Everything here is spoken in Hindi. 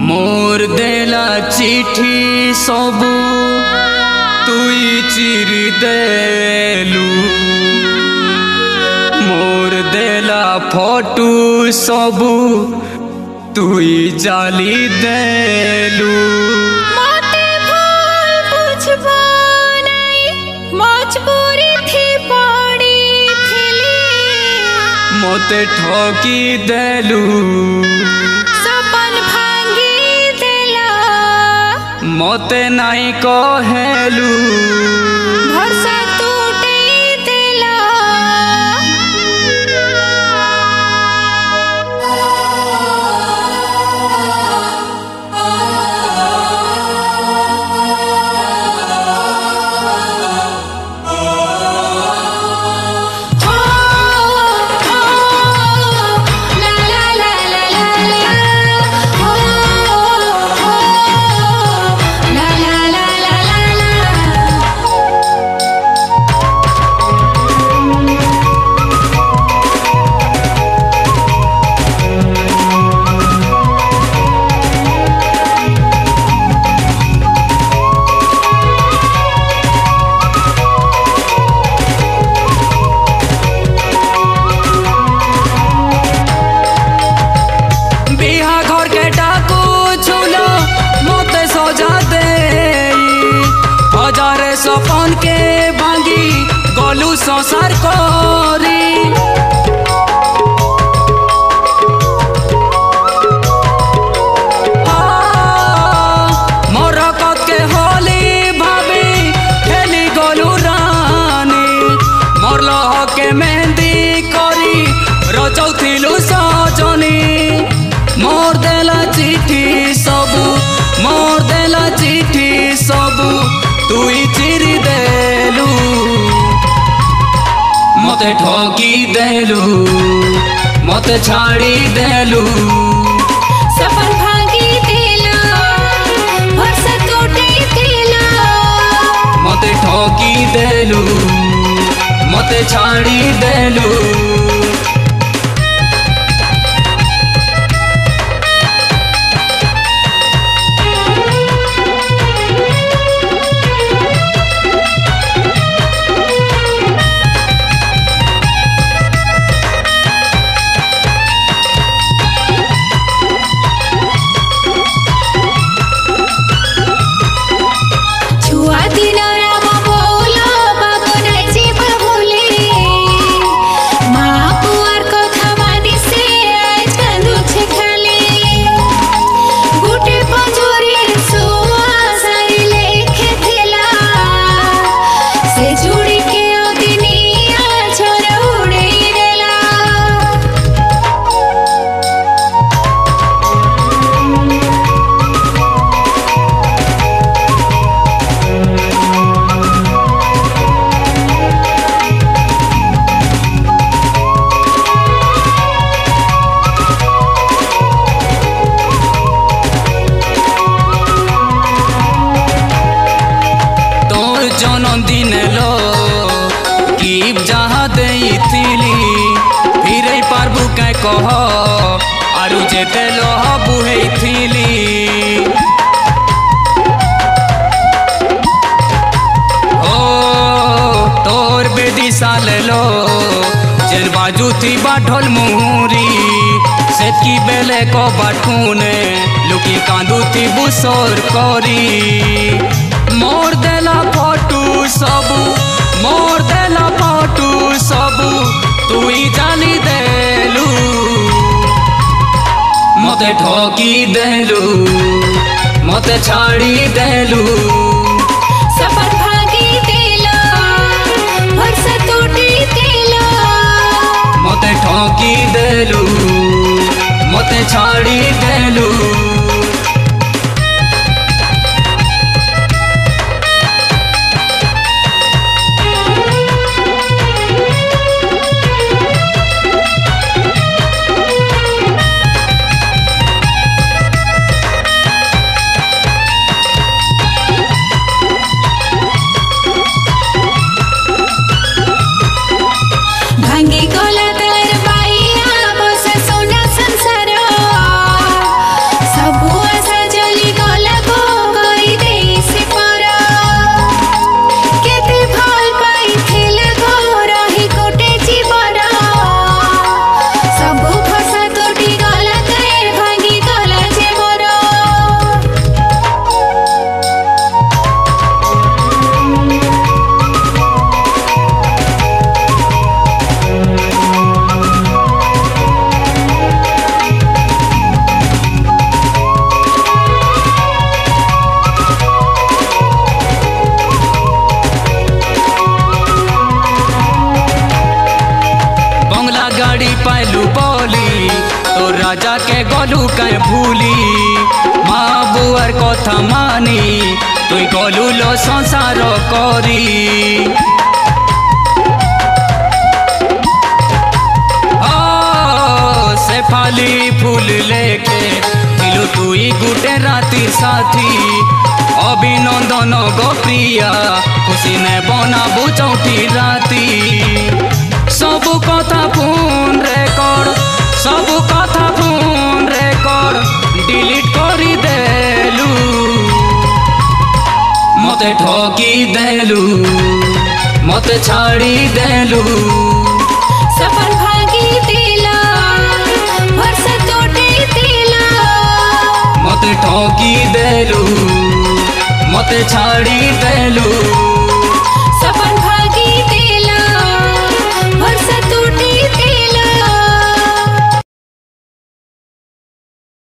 मोर देला चिठी सबू तुई चिरी देलू मोर देला फोटू सबू तुई जाली देलू मते भूल बुझबो नहीं मजबूरी थी पड़ी थिली मते ठकी देलू सपन भांगी देला मते नहीं कहेलू भरोसा टूटे देला सपन के भांगी गलू संसार करी मरकत के होली भाभी खेली गलू रानी मरल के मेहंदी करी रचौथिलू सजनी मोर देला चिठी सबू मोर देला चिठी सबू तुई चिरी देलू मते ठकी देलू मते छाड़ी देलू सपन भांगी देला भरोसा टूटे देला मते ठकी देलू मते छाड़ी देलू जन्मदिन लो कि जहाँ देली फिर पारबू कह कह आरु जेते लो बुहेली ओ तोर बेदी साल लो जेन बाजू थी बाढ़ल मुहूरी सेतकी बेले को बाठूने लुकी कांदू थी बुसोर करी मोर देला फोटू सबू मोर देला फोटू सबू तुई जाली देलू मते ठकी देलू मते छाड़ी देलू सपन भांगी देला भरोसा टूटे देला मते ठकी देलू मते छाड़ी देलू भांगी गोला तर बाई बस सोना संसार गलु कहीं भूली माँ बुआर कथा मानी तुई गलु लो संसार करी शेफाली फूल लेके दिलु तुई गुटे राती साथी अभिनंदन गोप्रिया खुशी ने बनाबू चौथी राती सबु कथा फोन रेकर्ड सबु कथा फोन रेकर्ड डिलीट करी देलु मते ठकी देलु मते छाड़ी देलु सफल भागी दिला भरसा तोटे दिला मते ठकी देलु मते छाड़ी देलु।